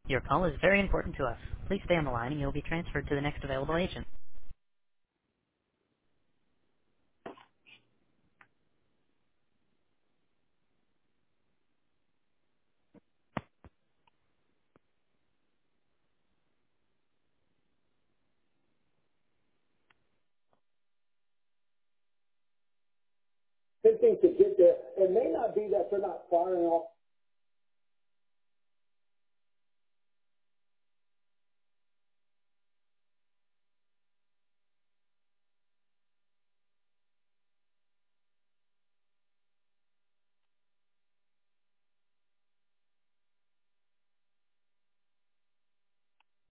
Your call is very important to us. Please stay on the line and you'll be transferred to the next available agent. Thinking to get there. It may not be that they're not firing off